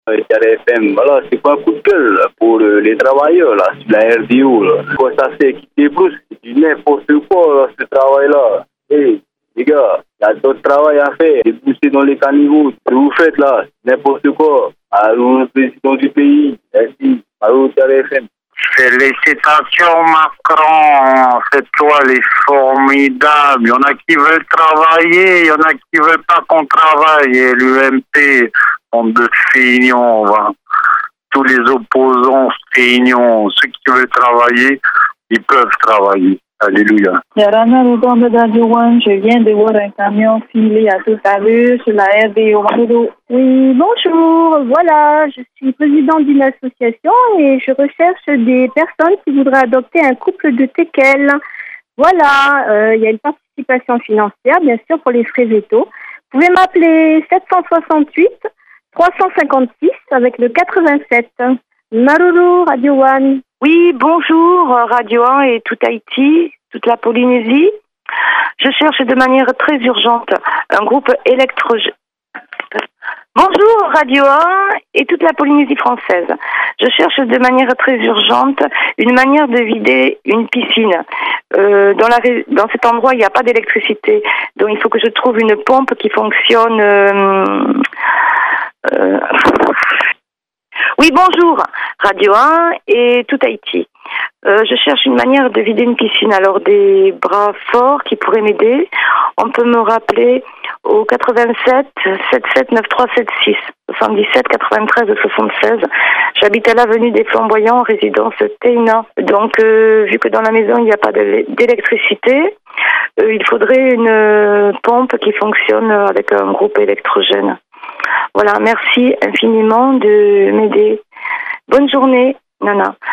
RFM, voilà, c'est pas un coup de gueule là, pour les travailleurs, là, sur la RDO, là. Quoi, ça c'est quitter plus, c'est n'importe quoi, là, ce travail-là. Hey, les gars, il y a d'autres travail à faire, et pousser dans les caniveaux, ce que vous faites là, n'importe quoi. Allô, le président du pays, merci. Allô, RFM. Félicitations Macron, cette loi elle est formidable. Il y en a qui veulent travailler, il y en a qui veulent pas qu'on travaille. Et l'UMP, on de feignants, va. Tous les opposants feignants, ceux qui veulent travailler, ils peuvent travailler. Alléluia. Yarana Rodan de Dadjouan, je viens de voir un camion filer à toute allure sur la RDO. Oui, bonjour. Voilà, je suis présidente d'une association et je recherche des personnes qui voudraient adopter un couple de teckels. Voilà, il y a une participation financière, bien sûr, pour les frais vétos. Vous pouvez m'appeler 768 356 avec le 87. Maruru, Radio One. Oui, bonjour, Radio 1 et tout Haïti, toute la Polynésie. Je cherche de manière très urgente un groupe électrogène. Bonjour, Radio 1 et toute la Polynésie française. Je cherche de manière très urgente une manière de vider une piscine. Dans cet endroit, il n'y a pas d'électricité. Donc, il faut que je trouve une pompe qui fonctionne... Oui, bonjour, Radio 1 et tout Haïti. Je cherche une manière de vider une piscine. Alors, des bras forts qui pourraient m'aider. On peut me rappeler au 87 77 9376 77 93 76. J'habite à l'avenue des Flamboyants, résidence Teina. Donc, vu que dans la maison, il n'y a pas d'électricité, il faudrait une pompe qui fonctionne avec un groupe électrogène. Voilà, merci infiniment de m'aider. Bonne journée, Nana.